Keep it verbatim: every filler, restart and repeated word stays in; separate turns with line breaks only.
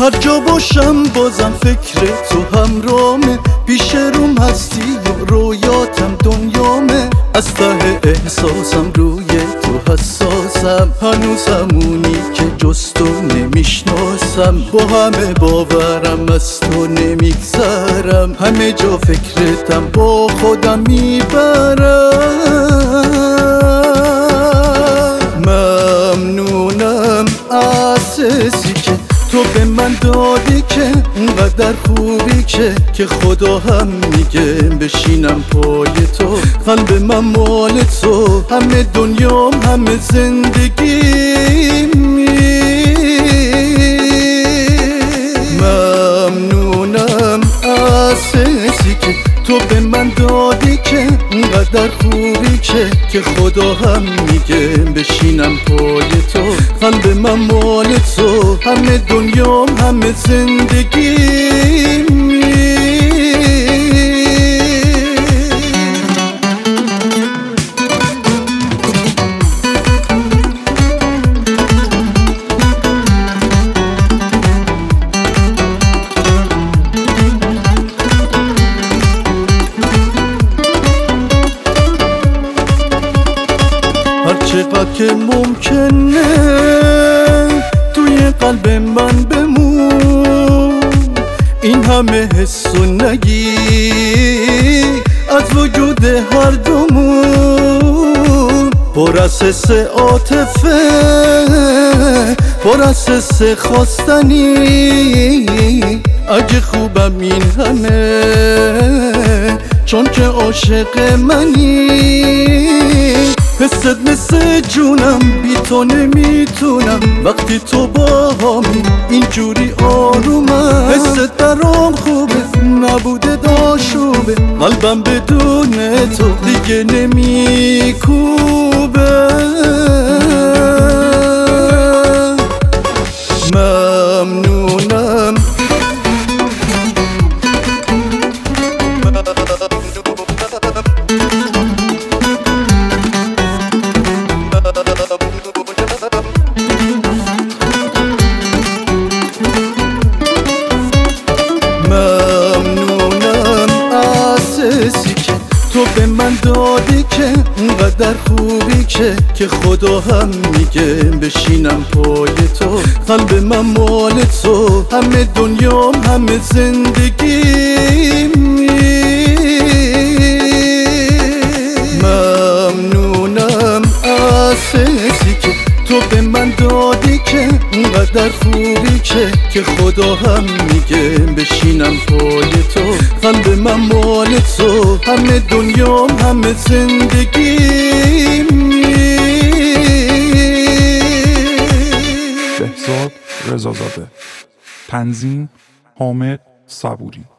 هر جا باشم بازم فکر تو همرامه، پیش روم هستی و رویاتم دنیامه. از ته احساسم روی تو حساسم، هنوز همونی که جز تو نمیشناسم. با همه باورم از تو نمیگذرم، همه جا فکرتم با خودم میبرم. ممنونم از حسی که تو به من دادی، که اونقدر خوبی که که خدا هم میگه بشینم پای تو. قلب من مال تو، همه دنیام همه زندگیم. ممنونم از حسی که تو به من دادی، که اونقدر خوبی که که خدا هم میگه بشینم پای تو. قلب من مال تو، همه دنیام همه زندگیم. هر چقدر که ممکنه توی قلب من بمون، این همه حس و نگی از وجود هر دومون. پر از حس عاطفه، پر از حس خواستنی. اگه خوبم این همه چون که عاشق منی. حست مثل جونم، بی تو نمیتونم. وقتی تو با همی اینجوری آرومم. حست برام خوبه، نبوده داشوبه. قلبم بدون تو دیگه نمیکوبه. ممنونم تو به من دادی، که اونقدر خوبی که که خدا هم میگه بشینم پای تو. قلب من مال تو، همه دنیام همه زندگیم. ممنونم از حسی که تو به من دادی، که اونقدر خوبی که که خدا هم میگه بشینم پای تو. قلب من مال تو، همه دنیام همه زندگیم.
بهزاد رضازاده. تنظیم حامد صبوری.